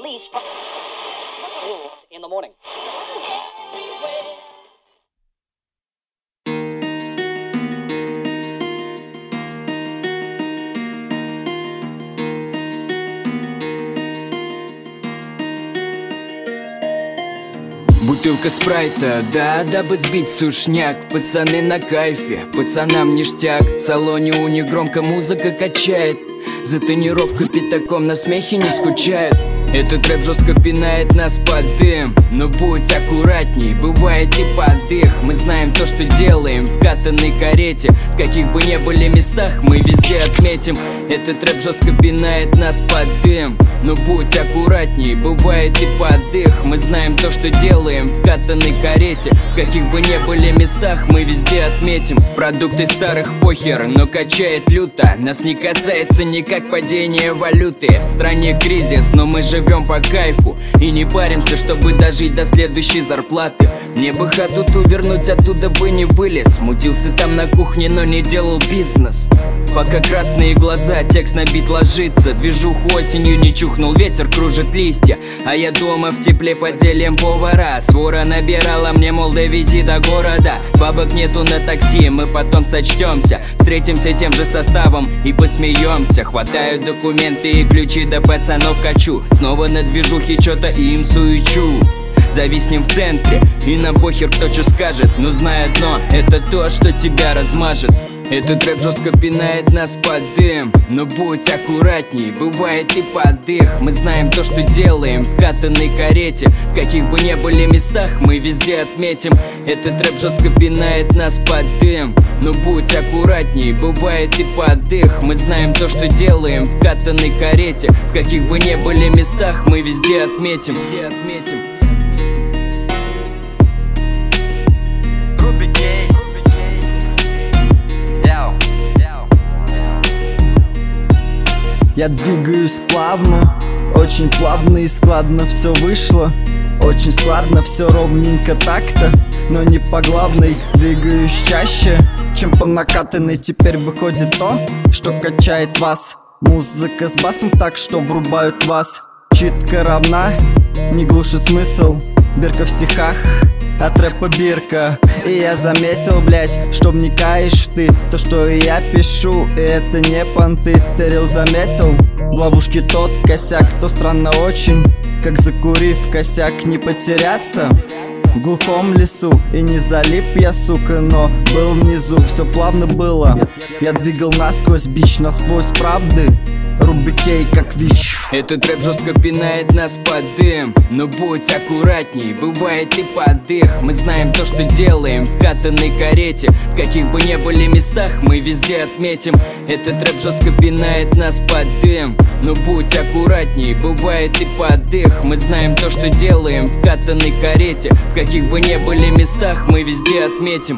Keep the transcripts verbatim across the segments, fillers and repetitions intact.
police from in the morning. Бутылка спрайта, да, дабы сбить сушняк. Пацаны на кайфе, пацанам ништяк. В салоне у них громко музыка качает. За тонировкой пятаком на смехе не скучают. Этот рэп жестко пинает нас под дым. Но будь аккуратней, бывает и подых. Мы знаем то, что делаем в катанной карете. В каких бы ни были местах, мы везде отметим. Этот рэп жестко пинает нас под дым. Но будь аккуратней, бывает и подых. Мы знаем то, что делаем в катанной карете. В каких бы ни были местах, мы везде отметим. Продукты старых похер, но качает люто. Нас не касается никак падение валюты. В стране кризис, но мы живем по кайфу и не паримся, чтобы дожить до следующей зарплаты. Мне бы хату ту вернуть, оттуда бы не вылез. Мутился там на кухне, но не делал бизнес. Пока красные глаза, текст на бит ложится. Движуху осенью не чухнул ветер, кружит листья. А я дома в тепле под зельем повара. Свора набирала мне, мол, довези до города. Бабок нету на такси, мы потом сочтемся. Встретимся тем же составом и посмеемся. Хватаю документы и ключи, до пацанов качу. Снова на движухе чё-то им суечу. Зависнем в центре, и нам похер, кто что скажет. Но знай одно, это то, что тебя размажет. Этот рэп жестко пинает нас под дым. Но будь аккуратней, бывает и подых. Мы знаем то, что делаем в катанной карете. В каких бы ни были местах, мы везде отметим. Этот рэп жестко пинает нас под дым. Но будь аккуратней, бывает и подых. Мы знаем то, что делаем в катанной карете. В каких бы ни были местах, мы везде отметим. Везде отметим. Я двигаюсь плавно, очень плавно и складно все вышло. Очень складно, все ровненько так-то, но не по главной. Двигаюсь чаще, чем по накатанной. Теперь выходит то, что качает вас. Музыка с басом так, что врубают вас. Читка равна, не глушит смысл. Бирка в стихах, от рэпа бирка. И я заметил, блять, что вникаешь ты. То, что и я пишу, и это не понты. Ты рил заметил, в ловушке тот косяк. То странно очень, как закурив косяк. Не потеряться в глухом лесу. И не залип я, сука, но был внизу. Все плавно было, я двигал насквозь бич, насквозь правды. Рубикей, как ВИЧ. Этот рэп жестко пинает нас под дым. Но будь аккуратней, бывает и подых. Мы знаем то, что делаем в катанной карете. В каких бы ни были местах, мы везде отметим. Этот рэп жестко пинает нас под дым. Но будь аккуратней, бывает и подых. Мы знаем то, что делаем в катанной карете. В каких бы ни были местах, мы везде отметим.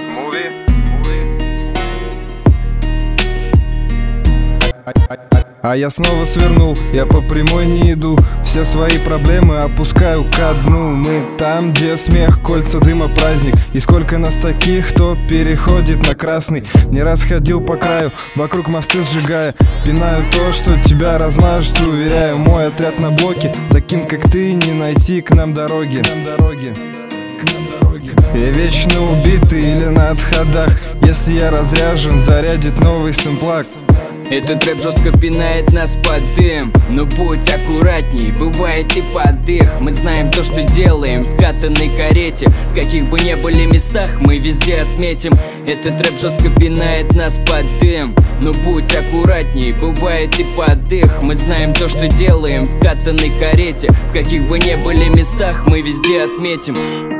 А я снова свернул, я по прямой не иду. Все свои проблемы опускаю ко дну. Мы там, где смех, кольца дыма, праздник. И сколько нас таких, кто переходит на красный. Не раз ходил по краю, вокруг мосты сжигая. Пинаю то, что тебя размажет, уверяю. Мой отряд на блоке, таким как ты не найти к нам дороги. К нам дороги. Я вечно убитый или на отходах. Если я разряжен, зарядит новый сэмплак. Этот рэп жестко пинает нас под дым. Но будь аккуратней, бывает и подых. Мы знаем то, что делаем в катанной карете. В каких бы ни были местах, мы везде отметим. Этот рэп жестко пинает нас под дым. Но будь аккуратней, бывает и подых. Мы знаем то, что делаем в катанной карете. В каких бы ни были местах, мы везде отметим.